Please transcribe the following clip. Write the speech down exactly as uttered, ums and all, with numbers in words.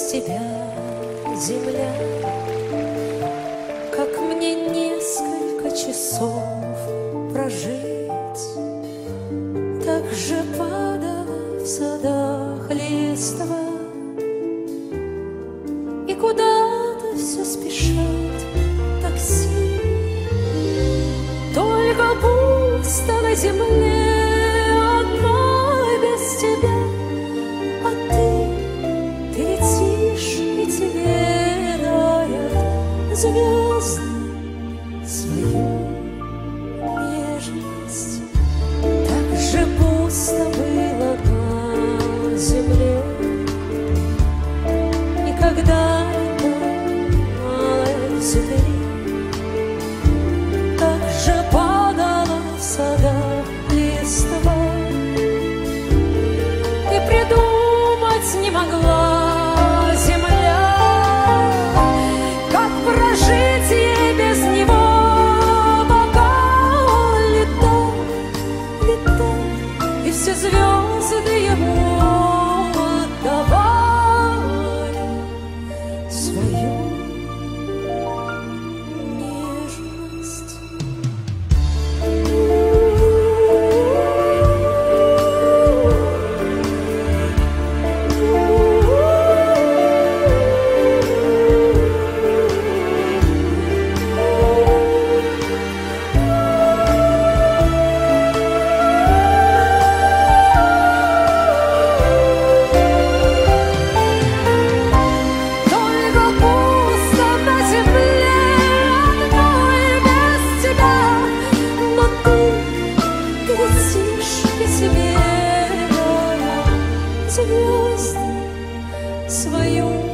без тебя, земля, как мне несколько часов прожить, так же падала в садах листва, и куда-то все спешат такси. Только пусто на земле одной без тебя, а ты, ты летишь, и тебе дарят звезды свою нежность. Так же пусто было на земле, и когда летала земли, так же падала в садах листва, и придумать не могла земля, как прожить ей без него, пока он летал, летал, и все звезды ему отдавали свою нежность. Звезды свою